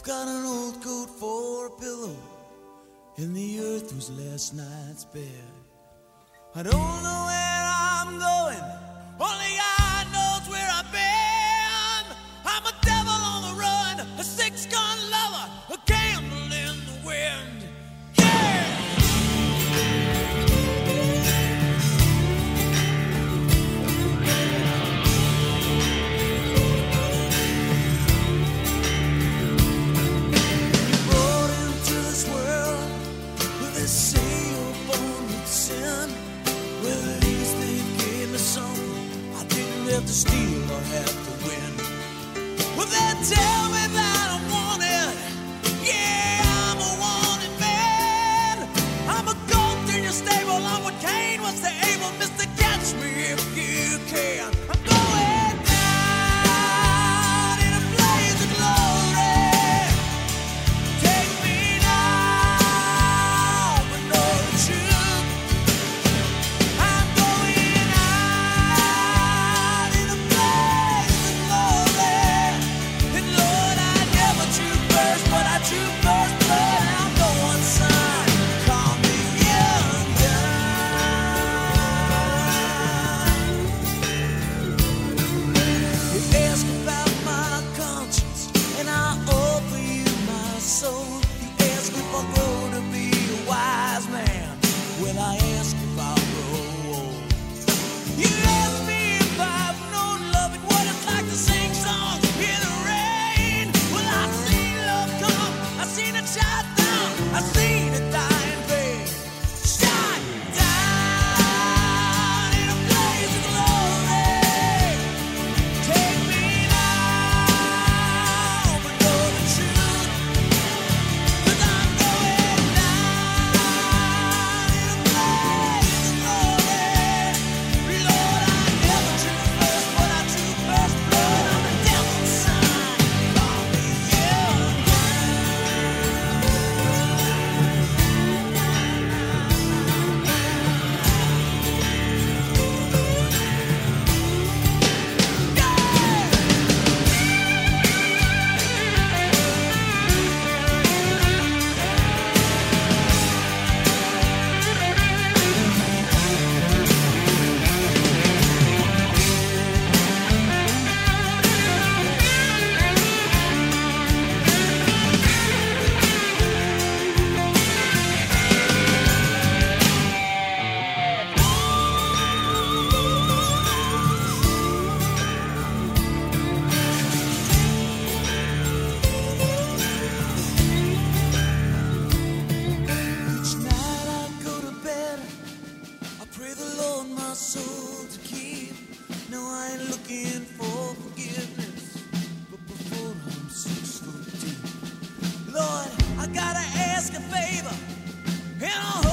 Got an old coat for a pillow, and the earth was last night's bed. I don't know where I'm going, only God knows where I've been. I'm a devil on the run, a six-gun lover, a candle in the wind. Yeah! Have to steal or have to win. Well, they tell me that I'm wanted. Yeah, I'm a wanted man. I'm a goat in your stable. I'm what Cain was to Abel. Mister, catch me if you can. I'm going down in a blaze of glory. Take me now, but know the truth. I'm going out in a blaze of glory. And Lord, I never drew first, but I drew first blood. I'm going, son, call me young gun. You ask about my conscience, and I offer you my soul. You ask if I'll grow to be a wise man. Well, I ask if I'll grow old. You ask me if I've known love and what it's like to sing songs in the rain. Well, I've seen love come, I've seen it shine down, I've seen it die in vain. Shine down in a blaze of glory. Take me now, but know the truth. 'Cause I'm going down in a blaze of glory. Lord, I never drew first, but I drew first blood. I'm the devil's son. Call me young Each night I go to bed, I pray the Lord my soul to keep. No, I ain't looking for forgiveness, but before I'm 6 foot deep. Lord, I gotta ask a favor, and I'll